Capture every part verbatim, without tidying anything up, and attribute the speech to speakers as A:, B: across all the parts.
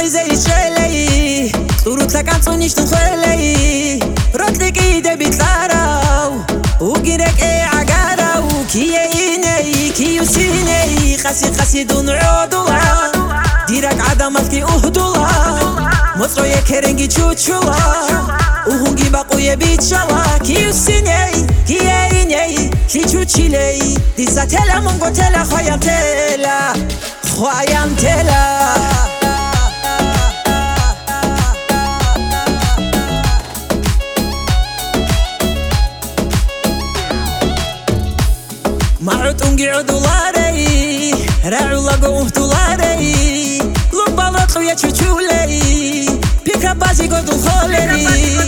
A: زي شلي صورت لك عن صنيش تنخلي رتلك ايدي بيتلارو وقيرك اي عقارو كي ايني كي يسيني خسي خسي دون عودولا ديرك عدمت كي اهدولا مصر يكرنجي تشوتشولا وهنجي باقوية بيتشالا كي يسيني كي ايني كي تشوتشيلي دي ساتلا منغو تلا خوايان تلا خوايان تلا معوتونجي عدولاري راعو لقوه دولاري لبالطلو يا تشوتشولي بيكا بازي قدو خولي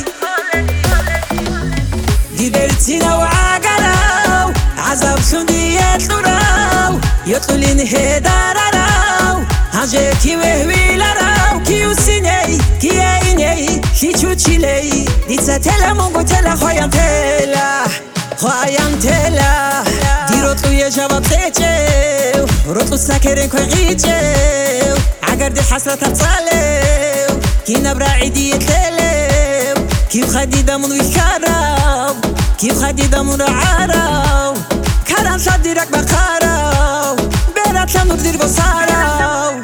A: جبرتينا وعاقراو عذاب سندي يطلراو يطلولين هداراو هاجيكي وهويلاراو كيو سيني كي ايني كي تشوتشيلي دي تساتلا منغو تلا خوايان تلا خوايان تلا روتو يا جواب تيجيو روتو ساكرين كوي غيجيو عقردي حسرة تصاليو كي نبرا عيدي يتليو كيف خديدة من ويكاراو كيف خديدة من رعاراو كاران صديرك بقاراو بيرات لانو بدير بصاراو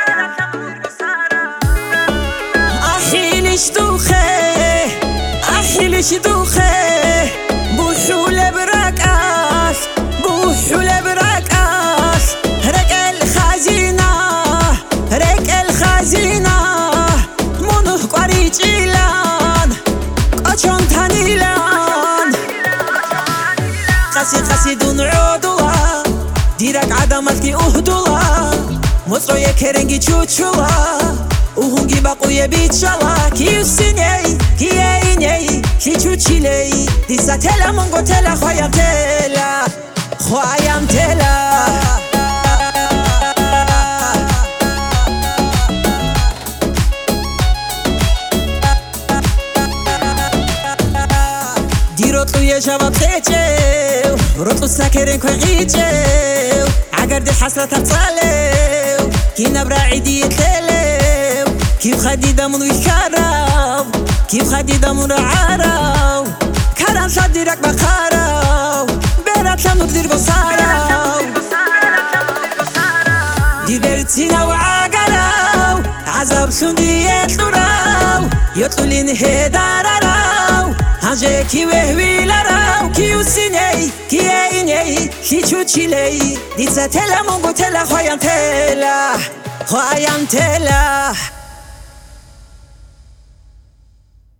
A: أحي ليش دوخي أحي ليش دوخي بوحولة براكاش بوحولة براكاش رك الخزينة رك الخزينة منو قريج إيلان قاچون تانيلان خسي خسي دون عودولا ديرك عدمت كي اهدولا مصر يكرنجي تشوتشولا وهنجي باقوية بيتشالا كي يسيني كي ايني كي تشوتشيلي دي ساتلا منغو تلا خوايان تلا خوايان تلا دي روتلو يا جواب تيجيو روتلو ساكرين كوي غيجيو عقردي حسرة تصاليو كي نبرا عيدي يتليو كيف خديدة من ويكاراو كيف خديدة من رعاراو كاران صديرك بقاراو بيرات لانو بدير بصاراو جبرتينا وعاقراو عذاب سندي يطلراو يطلولين هداراو هاجيكي وهويلاراو كي يسيني كي ايني كي تشوتشيلي دي تساتلا منغو تلا خوايان تلا خوايان تلا